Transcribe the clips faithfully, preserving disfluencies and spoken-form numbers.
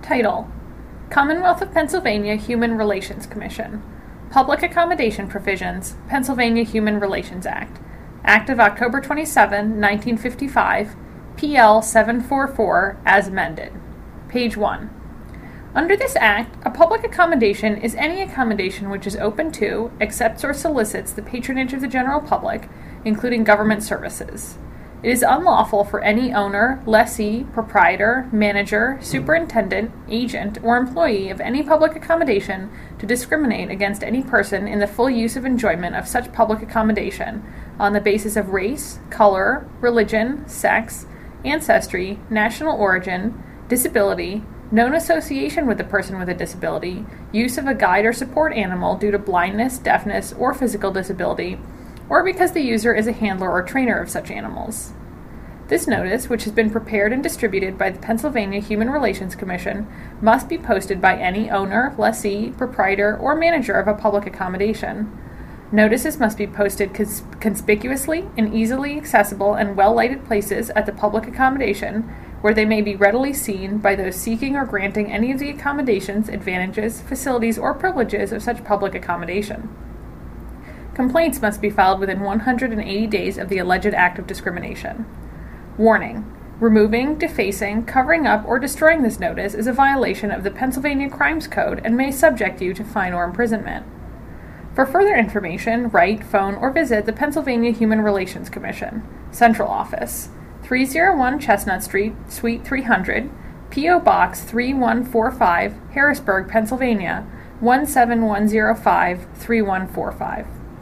Title: Commonwealth of Pennsylvania Human Relations Commission. Public Accommodation Provisions, Pennsylvania Human Relations Act. Act of October twenty-seventh, nineteen fifty-five, P L seven forty-four, as amended. Page one. Under this Act, a public accommodation is any accommodation which is open to, accepts or solicits the patronage of the general public, including government services. It is unlawful for any owner, lessee, proprietor, manager, superintendent, agent, or employee of any public accommodation to discriminate against any person in the full use of enjoyment of such public accommodation on the basis of race, color, religion, sex, ancestry, national origin, disability, known association with the person with a disability, use of a guide or support animal due to blindness, deafness, or physical disability, or because the user is a handler or trainer of such animals. This notice, which has been prepared and distributed by the Pennsylvania Human Relations Commission, must be posted by any owner, lessee, proprietor, or manager of a public accommodation. Notices must be posted cons- conspicuously in easily accessible and well-lighted places at the public accommodation, where they may be readily seen by those seeking or granting any of the accommodations, advantages, facilities, or privileges of such public accommodation. Complaints must be filed within one hundred eighty days of the alleged act of discrimination. Warning: removing, defacing, covering up, or destroying this notice is a violation of the Pennsylvania Crimes Code and may subject you to fine or imprisonment. For further information, write, phone, or visit the Pennsylvania Human Relations Commission, Central Office, three oh one Chestnut Street, Suite three hundred, P O Box three one four five, Harrisburg, Pennsylvania, one seven one zero five, three one four five.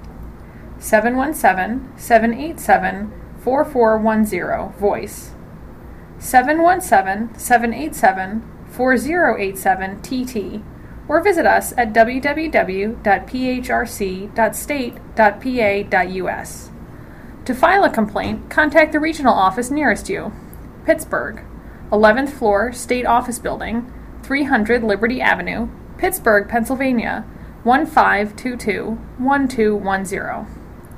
seven one seven, seven eight seven, four four one zero, voice. seven one seven, seven eight seven, four zero eight seven, T T, or visit us at w w w dot p h r c dot state dot p a dot u s. To file a complaint, contact the regional office nearest you. Pittsburgh, eleventh floor, State Office Building, three hundred Liberty Avenue, Pittsburgh, Pennsylvania, one five two two, one two one zero.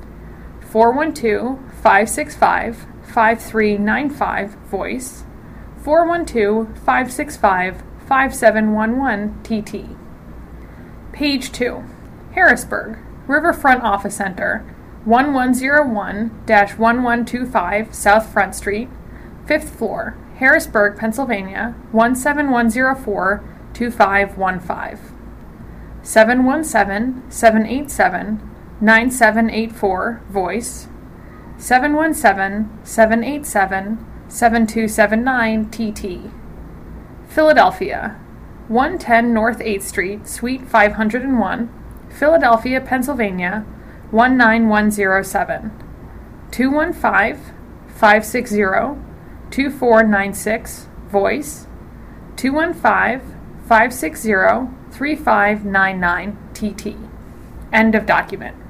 four one two, five six five, five three nine five, voice. four one two, five six five, five seven one one, T T. Page two. Harrisburg, Riverfront Office Center, one one zero one dash one one two five South Front Street, fifth floor, Harrisburg, Pennsylvania, one seven one zero four, two five one five. seven one seven, seven eight seven, nine seven eight four, voice. seven one seven, seven eight seven, seven two seven nine, T T. Philadelphia, one ten North eighth Street, Suite five hundred one, Philadelphia, Pennsylvania, one nine one zero seven. two one five, five six zero, two four nine six, voice. two one five, five six zero, three five nine nine, T T. End of document.